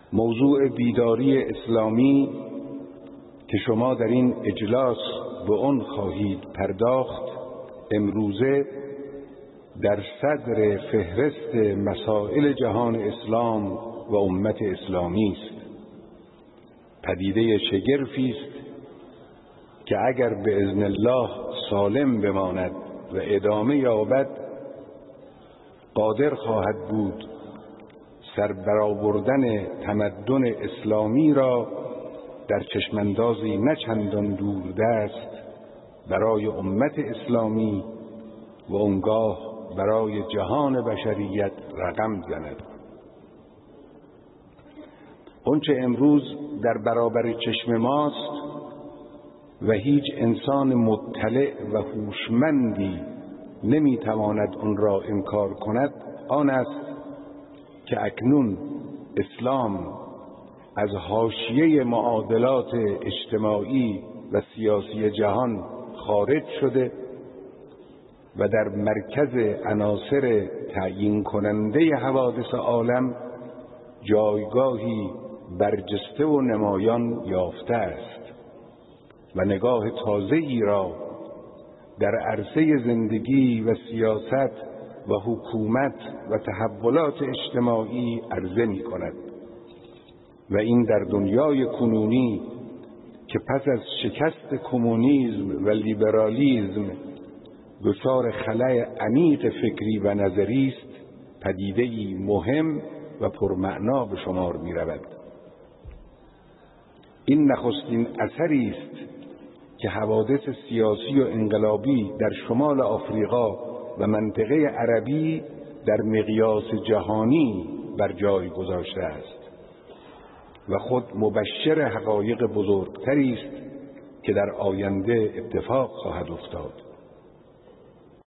موضوع بیداری اسلامی که شما در این اجلاس به آن خواهید پرداخت امروزه در صدر فهرست مسائل جهان اسلام و امت اسلامی است. پدیده شگرفی است که اگر به اذن الله سالم بماند و ادامه یابد قادر خواهد بود سربرآوردن تمدن اسلامی را در چشماندازی نه چندان دوردست برای امت اسلامی و آنگاه برای جهان بشریت رقم زند. آنچه امروز در برابر چشم ماست و هیچ انسان مطلع و هوشمندی نمیتواند آن را انکار کند آن است که اکنون اسلام از حاشیه معادلات اجتماعی و سیاسی جهان خارج شده و در مرکز عناصر تعیین کننده حوادث عالم جایگاهی برجسته و نمایان یافته است و نگاه تازه‌ای را در عرصه زندگی و سیاست و حکومت و تحولات اجتماعی عرضه می کند و این در دنیای کنونی که پس از شکست کمونیسم و لیبرالیسم دچار خلأ عمیق فکری و نظری است پدیده‌ای مهم و پرمعنا به شمار می رود. این نخستین اثری است که حوادث سیاسی و انقلابی در شمال آفریقا و منطقه عربی در مقیاس جهانی بر جای گذاشته است و خود مبشر حقایق بزرگتری است که در آینده اتفاق خواهد افتاد.